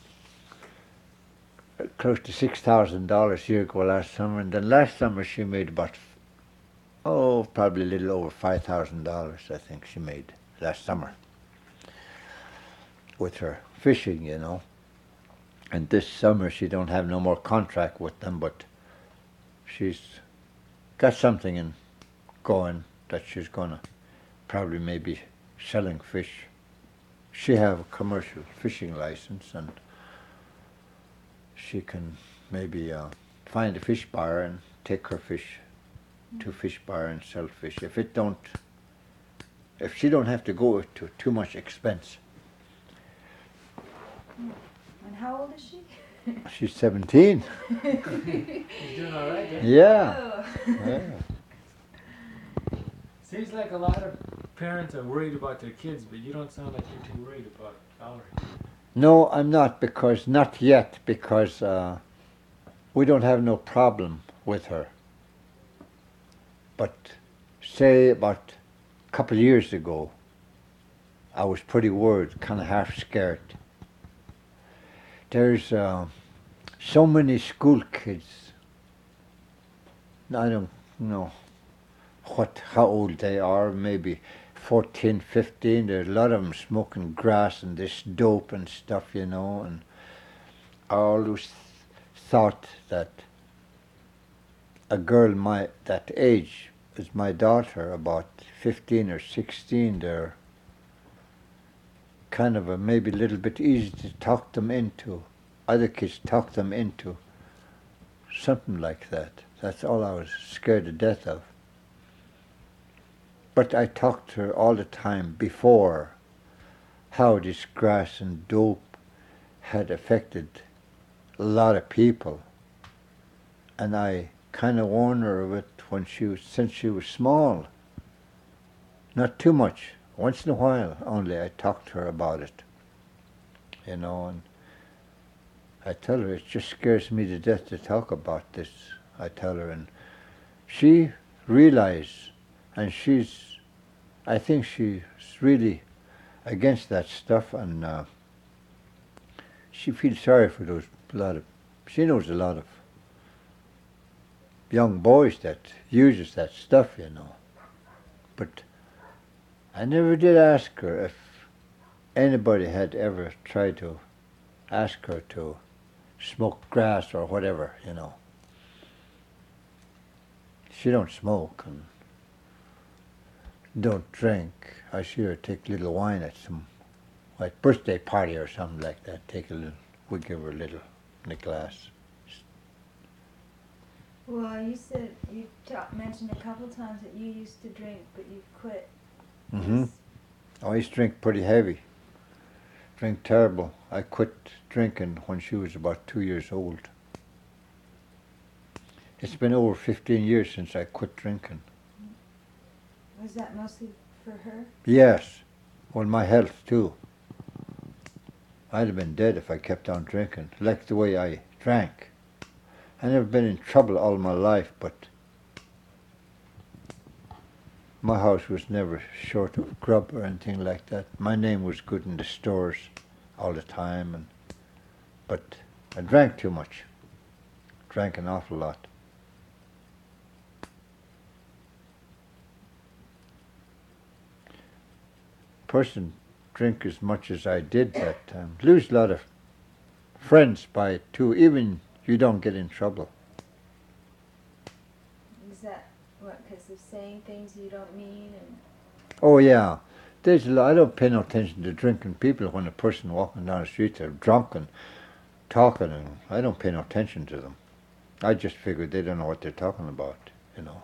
close to $6,000 a year ago last summer, and then last summer she made about probably a little over $5,000. I think she made last summer with her fishing, you know. And this summer she don't have no more contract with them, but she's got something in going that she's gonna probably maybe selling fish. She have a commercial fishing license, and she can maybe find a fish buyer and take her fish to fish buyer and sell fish. If she don't have to go to too much expense. And how old is she? She's 17. She's doing all right, eh? Yeah. Oh. Yeah. Seems like a lot of parents are worried about their kids, but you don't sound like you're too worried about Valerie. No, I'm not, not yet, because we don't have no problem with her. But say about a couple of years ago, I was pretty worried, kind of half scared. There's so many school kids. I don't know how old they are, maybe 14, 15. There's a lot of them smoking grass and this dope and stuff, you know. And I always thought that a girl that age, as my daughter, about 15 or 16, they're kind of maybe a little bit easy to talk them into. Other kids talk them into something like that. That's all I was scared to death of. But I talked to her all the time before how this grass and dope had affected a lot of people. And I kind of warned her of it since she was small. Not too much. Once in a while only I talked to her about it. You know, and I tell her it just scares me to death to talk about this. I tell her, and she realized, and I think she's really against that stuff, and she feels sorry for she knows a lot of young boys that uses that stuff, you know. But I never did ask her if anybody had ever tried to ask her to smoke grass or whatever, you know. She don't smoke and don't drink. I see her take a little wine at some like birthday party or something like that. Take a little, we give her a little in a glass. Well, you said you mentioned a couple times that you used to drink, but you quit. Mm-hmm. I used to drink pretty heavy. Drink terrible. I quit drinking when she was about 2 years old. It's been over 15 years since I quit drinking. Was that mostly for her? Yes. Well, my health too. I'd have been dead if I kept on drinking, like the way I drank. I never been in trouble all my life, but my house was never short of grub or anything like that. My name was good in the stores all the time, but I drank too much. Drank an awful lot. Person drink as much as I did that time. Lose a lot of friends by it too. Even you don't get in trouble. Is that what, because of saying things you don't mean? And Oh yeah. There's a lot. I don't pay no attention to drinking people when a person walking down the street they're drunk and talking, and I don't pay no attention to them. I just figure they don't know what they're talking about, you know.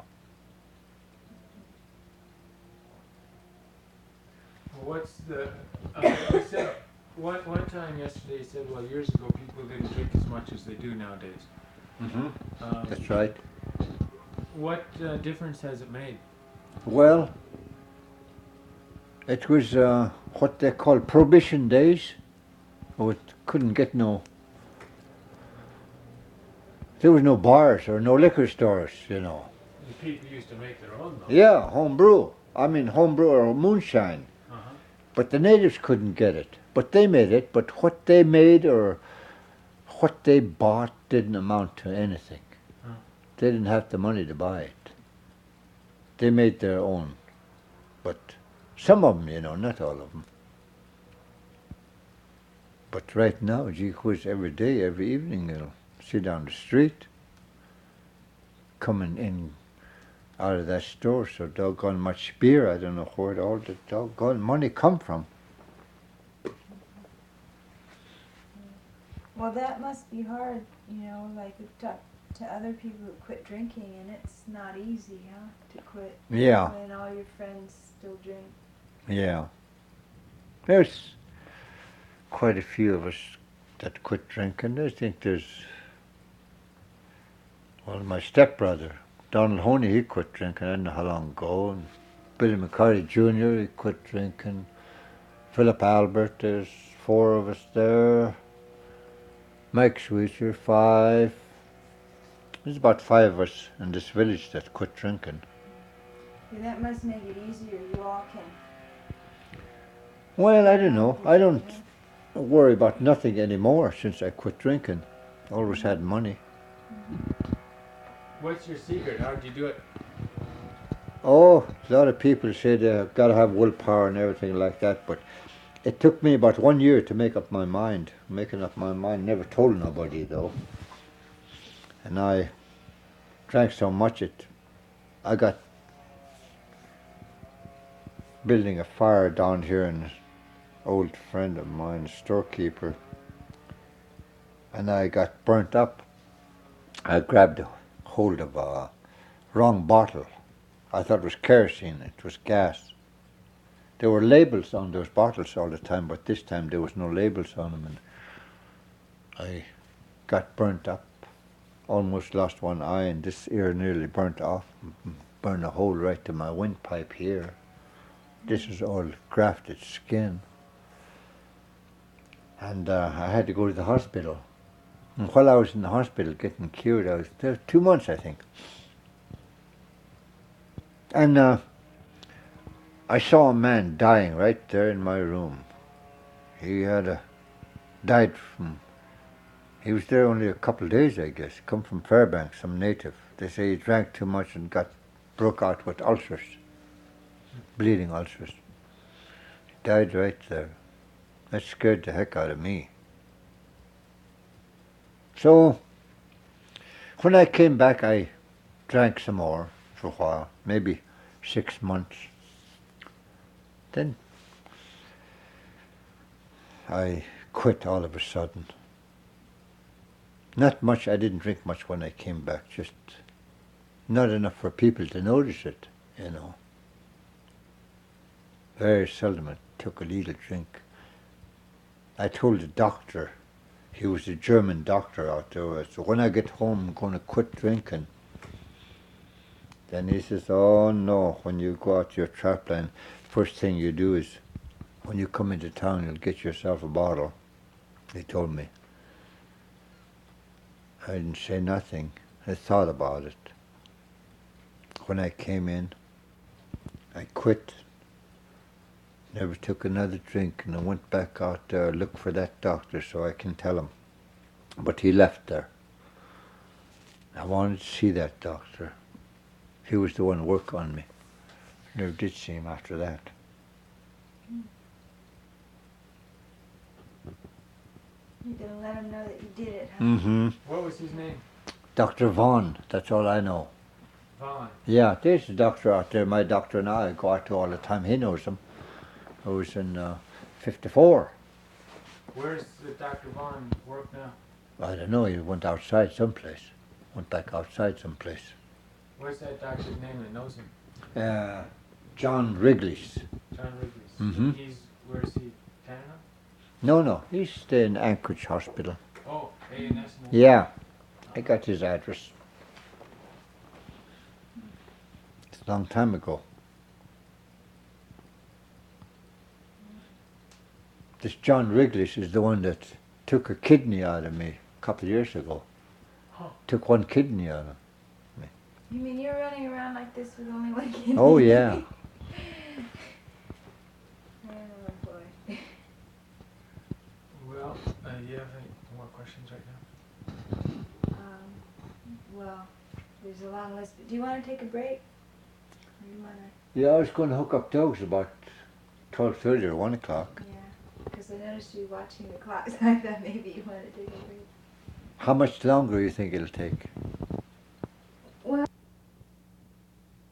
Well, what's the? You said one time yesterday. You said, well, years ago people didn't drink as much as they do nowadays. Mm-hmm. That's right. What difference has it made? Well, it was what they call prohibition days. Oh, it couldn't get no. There was no bars or no liquor stores, you know. The people used to make their own though. Yeah, home brew. I mean, home brew or moonshine. Uh-huh. But the natives couldn't get it. But they made it. But what they made or what they bought didn't amount to anything. Huh. They didn't have the money to buy it. They made their own. But some of them, you know, not all of them. But right now, gee whiz, every day, every evening, they'll sit down the street, coming in out of that store, so doggone much beer. I don't know where all the doggone money come from. well, that must be hard, you know. Like we've talked to other people who quit drinking, and it's not easy, huh, to quit Yeah, when all your friends still drink. yeah. There's quite a few of us that quit drinking. I think there's, well, my stepbrother, Donald Honey, he quit drinking. I don't know how long ago. And Billy McCarty Jr., he quit drinking. Philip Albert, there's 4 of us there. Mike Sweeter, 5. There's about 5 of us in this village that quit drinking. Yeah, that must make it easier. You all can. Well, I don't know. I don't worry about nothing anymore since I quit drinking. Always had money. What's your secret? How'd you do it? Oh, a lot of people say they've got to have willpower and everything like that, but it took me about 1 year to make up my mind. Making up my mind, never told nobody though. And I drank so much I got building a fire down here, and an old friend of mine, storekeeper, and I got burnt up. I grabbed hold of a wrong bottle. I thought it was kerosene, it was gas. There were labels on those bottles all the time, but this time there was no labels on them, and I got burnt up. Almost lost one eye, and this ear nearly burnt off, burned a hole right to my windpipe here. This is all grafted skin. And I had to go to the hospital. And while I was in the hospital getting cured, I was there 2 months, I think. And I saw a man dying right there in my room. He had died from, he was there only a couple of days, I guess. Come from Fairbanks, some native. They say he drank too much and broke out with ulcers, bleeding ulcers. He died right there. That scared the heck out of me. So, when I came back, I drank some more for a while, maybe 6 months. Then I quit all of a sudden. Not much, I didn't drink much when I came back, just not enough for people to notice it, you know. Very seldom I took a little drink. I told the doctor, he was a German doctor out there, so when I get home I'm going to quit drinking. Then he says, oh no, when you go out to your trap line, first thing you do is, when you come into town, you'll get yourself a bottle, he told me. I didn't say nothing. I thought about it. When I came in, I quit. Never took another drink, and I went back out there, looked for that doctor so I can tell him. But he left there. I wanted to see that doctor. He was the one who worked on me. Never did see him after that. You didn't let him know that you did it, huh? Mm-hmm. What was his name? Dr. Vaughan, that's all I know. Vaughn. Yeah, there's a doctor out there, my doctor and I go out to all the time. He knows him. I was in 54. Where's the Dr. Vaughn work now? I don't know, he went outside someplace. Went back outside someplace. Where's that doctor's name that knows him? John Wrigley's. John Wrigley's. Mhm. Where is he? Canada? No, he's staying in Anchorage Hospital. Oh, A&S. Yeah, I got his address. It's a long time ago. This John Wrigley's is the one that took a kidney out of me a couple of years ago. Huh. Took one kidney out of me. You mean you're running around like this with only one kidney? Oh yeah. Oh boy. Well, do you have any more questions right now? Well, there's a long list. Do you want to take a break? Or you want to? Yeah, I was going to hook up dogs about 12:30 or 1 o'clock. Yeah, because I noticed you watching the clock, so I thought maybe you wanted to take a break. How much longer do you think it'll take?